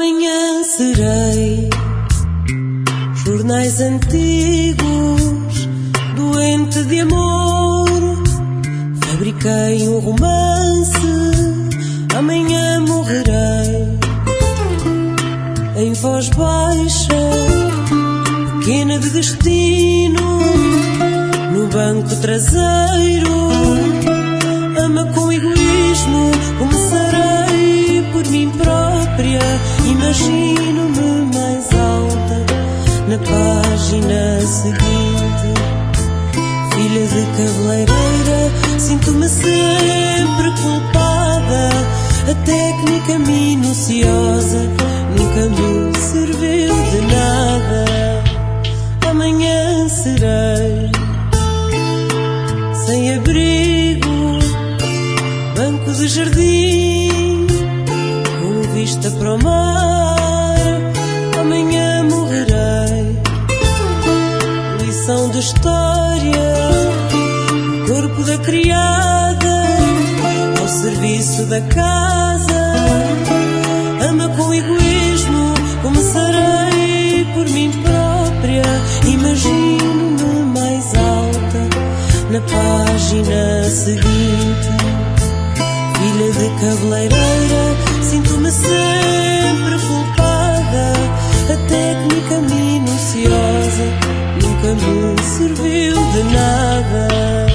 Amanhã serei jornais antigos, doente de amor. Fabriquei um romance, amanhã morrerei. Em voz baixa, pequena de destino, no banco traseiro, ama com egoísmo. Começarei por mim própria, imagino-me mais alta na página seguinte. Filha de cabeleireira, sinto-me sempre culpada. A técnica minuciosa nunca me serviu de nada. Amanhã serei sem abrigo, banco de jardim, com vista para o mar. Amanhã morrerei. Lição de história, corpo da criada, ao serviço da casa. Ama com egoísmo, começarei por mim própria. Imagino-me mais alta na página seguinte. Filha de cabeleireira, sinto-me sempre culpada. A técnica minuciosa nunca me serviu de nada.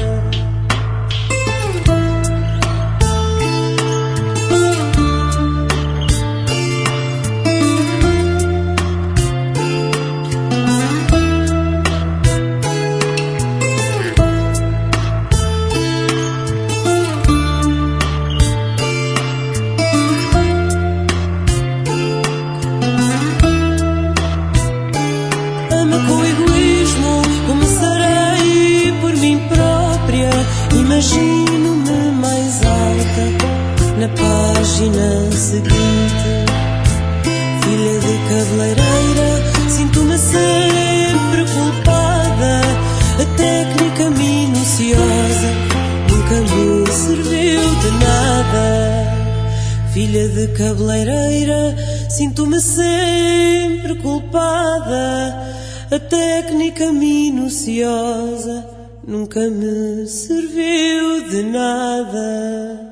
Com egoísmo, começarei por mim própria. Imagino-me mais alta na página seguinte. Filha de cabeleireira, sinto-me sempre culpada. A técnica minuciosa nunca me serviu de nada. Filha de cabeleireira, sinto-me sempre culpada. A técnica minuciosa nunca me serviu de nada.